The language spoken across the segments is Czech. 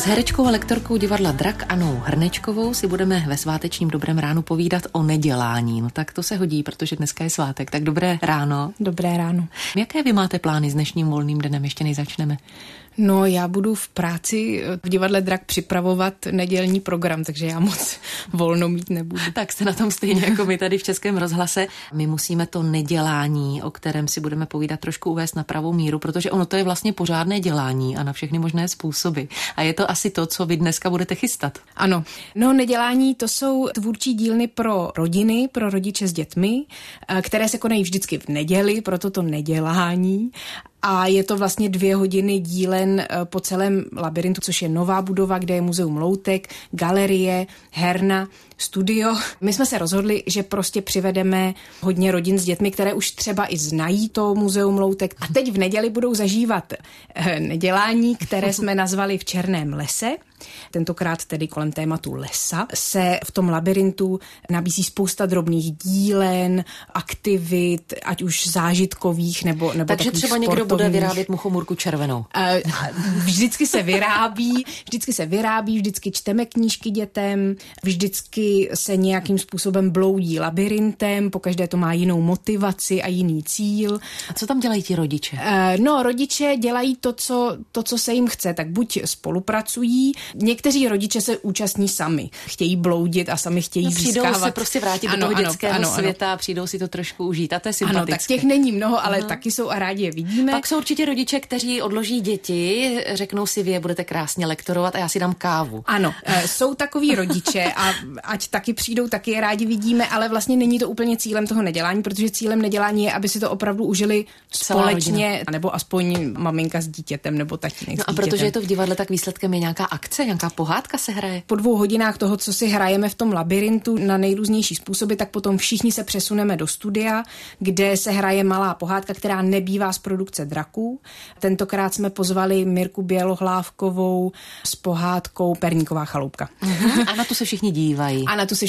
S herečkou a lektorkou divadla Drak Annou Hrnečkovou si budeme ve svátečním Dobrém ránu povídat o nedělání. No tak to se hodí, protože dneska je svátek. Tak dobré ráno. Dobré ráno. Jaké vy máte plány s dnešním volným dnem, ještě než začneme? No, já budu v práci v divadle Drak připravovat nedělní program, takže já moc volno mít nebudu. Tak jste na tom stejně jako my tady v Českém rozhlase. My musíme to nedělání, o kterém si budeme povídat, trošku uvést na pravou míru, protože ono to je vlastně pořádné dělání a na všechny možné způsoby. A je to asi to, co vy dneska budete chystat. Ano. No, nedělání to jsou tvůrčí dílny pro rodiny, pro rodiče s dětmi, které se konají vždycky v neděli, proto to nedělání. A je to vlastně 2 hodiny dílen po celém labirintu, což je nová budova, kde je muzeum loutek, galerie, herna, studio. My jsme se rozhodli, že prostě přivedeme hodně rodin s dětmi, které už třeba i znají to muzeum loutek. A teď v neděli budou zažívat nedělání, které jsme nazvali V černém lese. Tentokrát tedy kolem tématu lesa se v tom labirintu nabízí spousta drobných dílen, aktivit, ať už zážitkových nebo takže třeba sportovních. Někdo bude vyrábět muchomůrku červenou. Vždycky se vyrábí, vždycky čteme knížky dětem, vždycky se nějakým způsobem bloudí labirintem, pokaždé to má jinou motivaci a jiný cíl. A co tam dělají ti rodiče? No, rodiče dělají to, co se jim chce, tak buď spolupracují. Někteří rodiče se účastní sami. Chtějí bloudit a sami chtějí získávat. Přijdou se prostě vrátit do toho dětského světa a přijdou si to trošku užít. A to je sympatické. Ano, tak těch není mnoho, ale taky jsou a rádi je vidíme. Pak jsou určitě rodiče, kteří odloží děti, řeknou si, vy je budete krásně lektorovat a já si dám kávu. Ano, jsou takový rodiče a ať taky přijdou, taky je rádi vidíme, ale vlastně není to úplně cílem toho nedělání, protože cílem nedělání je, aby si to opravdu užili společně, nebo aspoň maminka s dítětem nebo tatínek s dítětem. A protože je to v divadle, tak výsledkem je nějaká akce, nějaká pohádka se hraje. Po 2 hodinách toho, co si hrajeme v tom labirintu na nejrůznější způsoby, tak potom všichni se přesuneme do studia, kde se hraje malá pohádka, která nebývá z produkce Draků. Tentokrát jsme pozvali Mirku Bělohlávkovou s pohádkou Perníková chaloupka. A na tu se všichni dívají.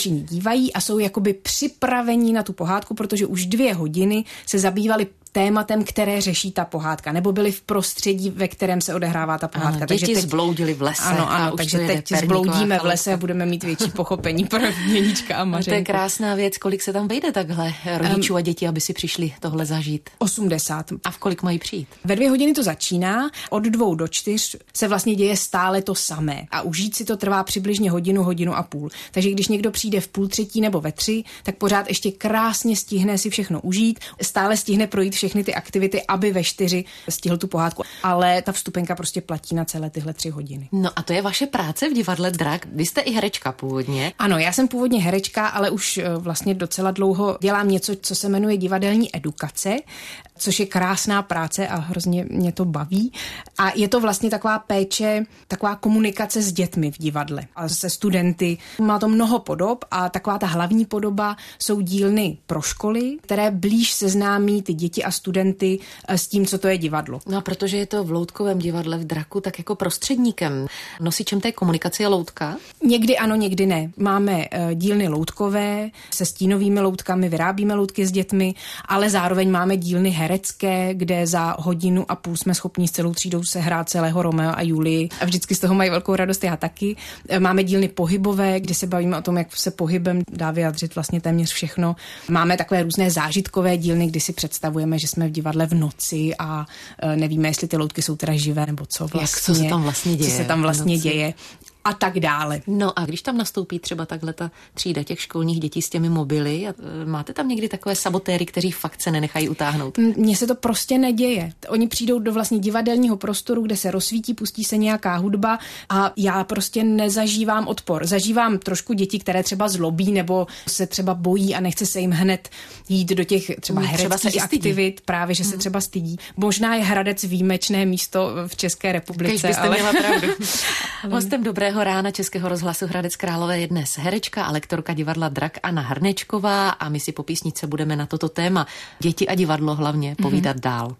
A jsou jakoby připravení na tu pohádku, protože už 2 hodiny se zabývali tématem, které řeší ta pohádka, nebo byli v prostředí, ve kterém se odehrává ta pohádka. Ano, děti zbloudili v lese. Ano, takže teď zbloudíme v lese a budeme mít větší pochopení pro Měnička a Mařenku. To je krásná věc. Kolik se tam vejde takhle rodičů a dětí, aby si přišli tohle zažít? 80. A v kolik mají přijít? Ve 2 hodiny to začíná, od 2 do 4 se vlastně děje stále to samé a užít si to trvá přibližně hodinu a půl. Takže když někdo přijde v 2:30 nebo ve 3, tak pořád ještě krásně stihne si všechno užít, stále stihne projít všechny ty aktivity, aby ve 4 stihl tu pohádku. Ale ta vstupenka prostě platí na celé tyhle 3 hodiny. No a to je vaše práce v divadle Drak. Vy jste i herečka původně. Ano, já jsem původně herečka, ale už vlastně docela dlouho dělám něco, co se jmenuje divadelní edukace, což je krásná práce a hrozně mě to baví. A je to vlastně taková péče, taková komunikace s dětmi v divadle a se studenty. Má to mnoho podob a taková ta hlavní podoba jsou dílny pro školy, které blíž seznámí ty děti a studenty s tím, co to je divadlo. No a protože je to v loutkovém divadle v Draku, tak jako prostředníkem, nosičem té komunikace je loutka? Někdy ano, někdy ne. Máme dílny loutkové se stínovými loutkami, vyrábíme loutky s dětmi, ale zároveň máme dílny herecké, kde za 1,5 hodiny jsme schopni s celou třídou se hrát celého Romea a Julii a vždycky z toho mají velkou radost, já taky. Máme dílny pohybové, kde se bavíme o tom, jak se pohybem dá vyjádřit vlastně téměř všechno. Máme takové různé zážitkové dílny, kdy si představujeme, že jsme v divadle v noci a nevíme, jestli ty loutky jsou teda živé nebo co vlastně. Co se tam vlastně děje. A tak dále. No a když tam nastoupí třeba takhle ta třída těch školních dětí s těmi mobily, máte tam někdy takové sabotéry, kteří fakt se nenechají utáhnout? Mně se to prostě neděje. Oni přijdou do vlastně divadelního prostoru, kde se rozsvítí, pustí se nějaká hudba a já prostě nezažívám odpor. Zažívám trošku děti, které třeba zlobí nebo se třeba bojí a nechce se jim hned jít do těch třeba hereckých aktivit, právě že se třeba stydí. Možná je Hradec výjimečné místo v České republice. Byste měla pravdu. Hostem Dobrého rána Českého rozhlasu Hradec Králové je dnes herečka a lektorka divadla Drak Anna Hrnečková a my si po písničce budeme na toto téma děti a divadlo hlavně povídat dál.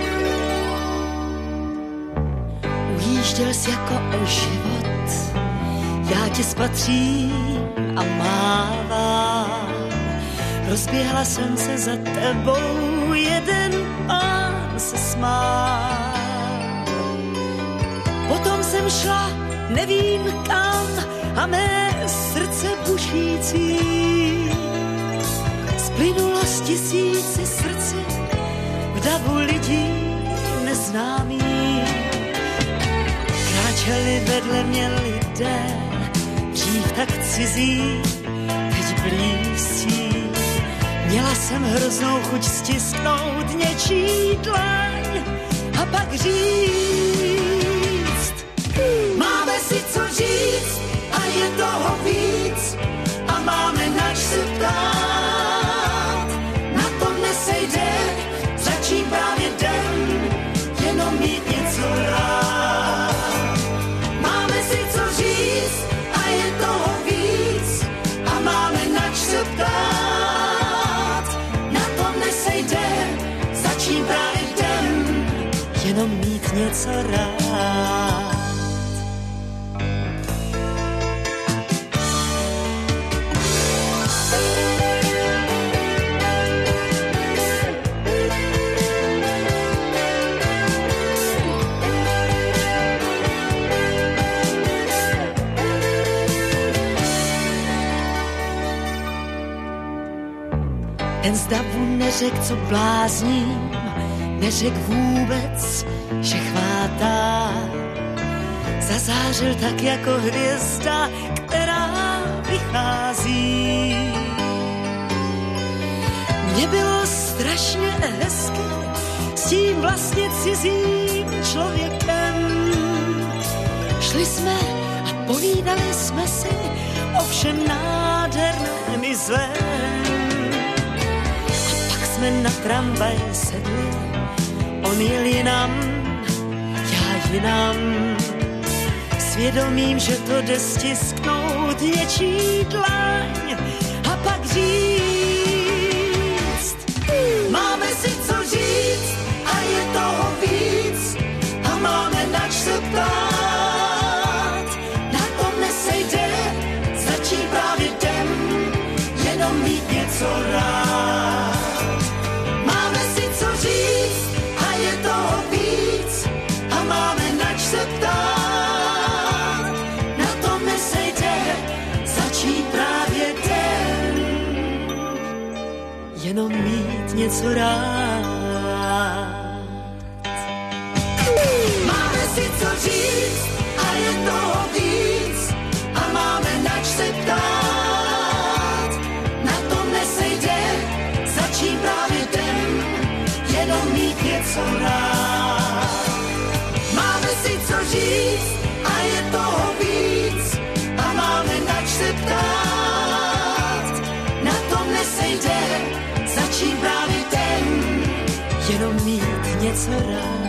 Ujížděl jsi jako o život, Já tě spatřím a mávám, rozběhla jsem se za tebou, jeden pán se smál. Potom jsem šla, nevím kam, a mé srdce bušící splynulo z tisíci srdci v davu lidí neznámých. Kráčeli vedle mě lidé, dřív tak cizí, teď blízcí. Měla jsem hroznou chuť stisknout něčí dlaň a pak říct: máme si co říct a je toho víc a máme nač se ptát. Na tom nesejde, začít právě den, jenom mít něco rád. Máme si co říct a je toho víc a máme nač se ptát. Na tom nesejde, začít právě den, jenom mít něco rád. Ten z davu neřek, co blázním, neřek vůbec, že chvátá. Zazářil tak jako hvězda, která vychází. Mně bylo strašně hezky s tím vlastně cizím člověkem. Šli jsme a povídali jsme si o všem nádherném i zlém. Jsme na tramvaj sedli, on jel jinam, já jinam. Svědomím, že to jde stisknout něčí dlaň a pak říct: máme si co říct a je toho víc a máme nač se ptát. Na tom nesejde, začít právě den, jenom mít něco rád. Jenom mít něco rád. Máme si co říct a je toho víc a máme nač se ptát. Na tom nesejde, začít právě den, jenom mít něco rád. Máme si co říct a je toho víc a máme nač se ptát. Na tom nesejde, začít právě ten, jenom mít něco rád.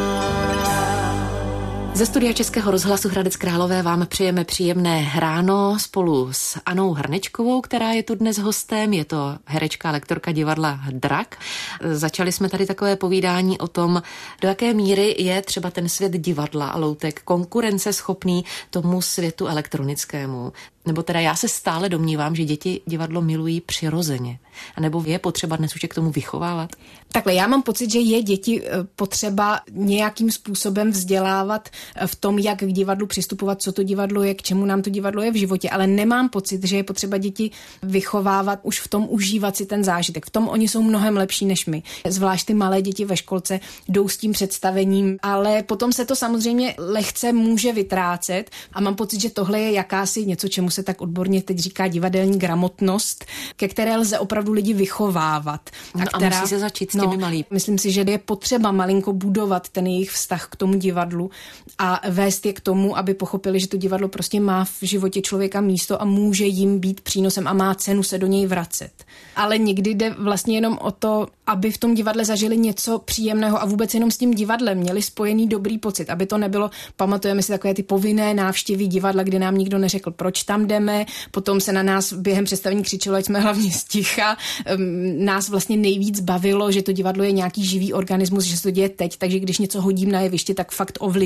Ze studia Českého rozhlasu Hradec Králové vám přejeme příjemné ráno spolu s Anou Hrnečkovou, která je tu dnes hostem. Je to herečka a lektorka divadla Drak. Začali jsme tady takové povídání o tom, do jaké míry je třeba ten svět divadla a loutek konkurenceschopný tomu světu elektronickému. Nebo teda já se stále domnívám, že děti divadlo milují přirozeně. A nebo je potřeba dnes už k tomu vychovávat? Takhle, já mám pocit, že je děti potřeba nějakým způsobem vzdělávat v tom, jak k divadlu přistupovat, co to divadlo je, k čemu nám to divadlo je v životě, ale nemám pocit, že je potřeba děti vychovávat už v tom užívat si ten zážitek. V tom oni jsou mnohem lepší než my. Zvlášť ty malé děti ve školce jdou s tím představením, ale potom se to samozřejmě lehce může vytrácet a mám pocit, že tohle je jakási něco, čemu se tak odborně teď říká divadelní gramotnost, ke které lze opravdu lidi vychovávat. A musí se začít s těmi malými. Myslím si, že je potřeba malinko budovat ten jejich vztah k tomu divadlu a vést je k tomu, aby pochopili, že to divadlo prostě má v životě člověka místo a může jim být přínosem a má cenu se do něj vracet. Ale někdy jde vlastně jenom o to, aby v tom divadle zažili něco příjemného a vůbec jenom s tím divadlem měli spojený dobrý pocit, aby to nebylo, pamatujeme si takové ty povinné návštěvy divadla, kde nám nikdo neřekl, proč tam jdeme, potom se na nás během představení křičelo, ať jsme hlavně sticha. Nás vlastně nejvíc bavilo, že to divadlo je nějaký živý organismus, že se to děje teď, takže když něco hodím na jeviště, tak fakt ovlivním tu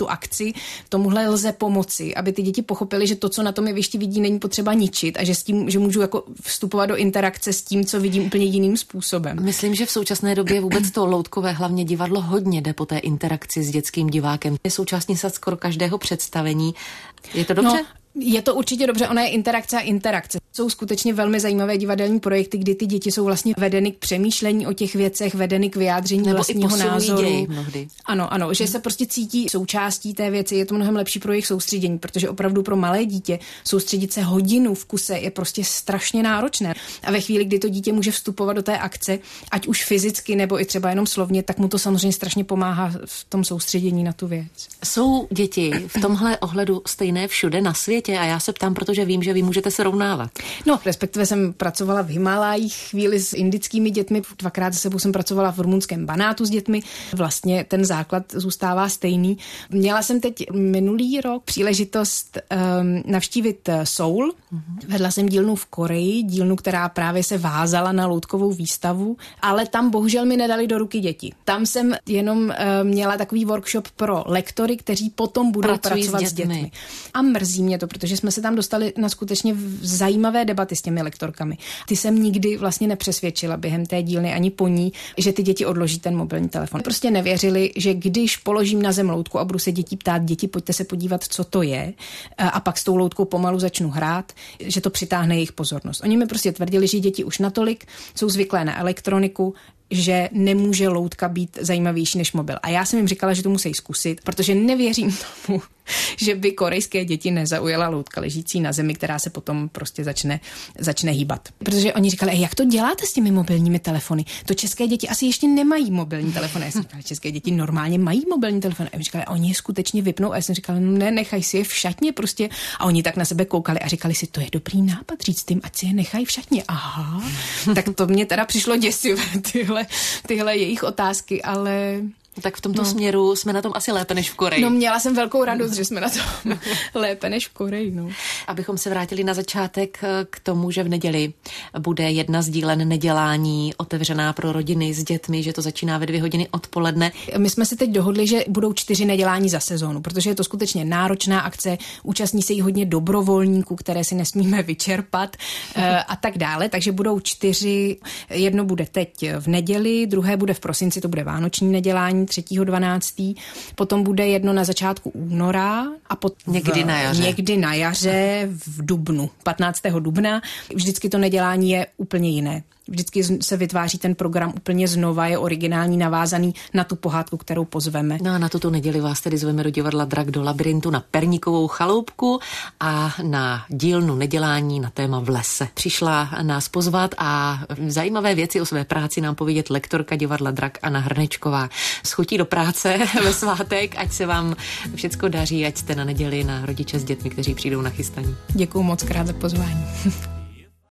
tu akci. Tomuhle lze pomoci, aby ty děti pochopily, že to, co na tom jevišti vidí, není potřeba ničit a že s tím, že můžu jako vstupovat do interakce s tím, co vidím úplně jiným způsobem. Myslím, že v současné době vůbec to loutkové hlavně divadlo hodně jde po té interakci s dětským divákem. Je součástí snad skoro každého představení. Je to dobře? No, je to určitě dobře, ona je interakce a interakce. Jsou skutečně velmi zajímavé divadelní projekty, kdy ty děti jsou vlastně vedeny k přemýšlení o těch věcech, vedeny k vyjádření nebo vlastního názoru. Děj mnohdy. Ano, že se prostě cítí součástí té věci, je to mnohem lepší pro jejich soustředění, protože opravdu pro malé dítě soustředit se hodinu v kuse je prostě strašně náročné. A ve chvíli, kdy to dítě může vstupovat do té akce, ať už fyzicky nebo i třeba jenom slovně, tak mu to samozřejmě strašně pomáhá v tom soustředění na tu věc. Jsou děti v tomhle ohledu stejné všude na světě? A já se ptám, protože vím, že vy můžete srovnávat. No, respektive jsem pracovala v Himalájích chvíli s indickými dětmi, 2krát za sebou jsem pracovala v rumunském Banátu s dětmi. Vlastně ten základ zůstává stejný. Měla jsem teď minulý rok příležitost navštívit Soul. Vedla jsem dílnu v Koreji, dílnu, která právě se vázala na loutkovou výstavu, ale tam bohužel mi nedali do ruky děti. Tam jsem jenom měla takový workshop pro lektory, kteří potom budou pracovat s dětmi. A mrzí mě to, protože jsme se tam dostali na skutečně zajímavé debaty s těmi lektorkami. Ty jsem nikdy vlastně nepřesvědčila během té dílny ani po ní, že ty děti odloží ten mobilní telefon. Prostě nevěřili, že když položím na zem loutku a budu se dětí ptát, děti, pojďte se podívat, co to je, a pak s tou loutkou pomalu začnu hrát, že to přitáhne jejich pozornost. Oni mi prostě tvrdili, že děti už natolik jsou zvyklé na elektroniku, že nemůže loutka být zajímavější než mobil. A já jsem jim říkala, že to musí zkusit, protože nevěřím tomu, že by korejské děti nezaujala loutka ležící na zemi, která se potom prostě začne hýbat. Protože oni říkali, jak to děláte s těmi mobilními telefony? To české děti asi ještě nemají mobilní telefony. Já jsem říkala, české děti normálně mají mobilní telefony. A oni říkali, oni je skutečně vypnou. A já jsem říkala, no ne, nechaj si je v šatně prostě. A oni tak na sebe koukali a říkali si, to je dobrý nápad říct jim, ať si je nechají v šatně. Aha. Tak to mě teda přišlo děsivé, tyhle jejich otázky, ale... Tak v tomto směru jsme na tom asi lépe než v Koreji. No, měla jsem velkou radost, že jsme na tom lépe než v Koreji. No. Abychom se vrátili na začátek k tomu, že v neděli bude jedna z dílen nedělání otevřená pro rodiny s dětmi, že to začíná ve 2 hodiny odpoledne. My jsme se teď dohodli, že budou 4 nedělání za sezónu, protože je to skutečně náročná akce, účastní se jí hodně dobrovolníků, které si nesmíme vyčerpat a tak dále, takže budou 4, jedno bude teď v neděli, druhé bude v prosinci, to bude vánoční nedělání, 3.12. Potom bude jedno na začátku února a potom někdy na jaře v dubnu, 15. dubna. Vždycky to nedělání je úplně jiné. Vždycky se vytváří ten program úplně znova, je originální, navázaný na tu pohádku, kterou pozveme. No a na tuto neděli vás tedy zveme do divadla Drak do labyrintu na Perníkovou chaloupku a na dílnu nedělání na téma v lese. Přišla nás pozvat a zajímavé věci o své práci nám povědět lektorka divadla Drak Anna Hrnečková. S chutí do práce ve svátek, ať se vám všecko daří, ať jste na neděli na rodiče s dětmi, kteří přijdou na chystaní. Děkuju moc krát za pozvání.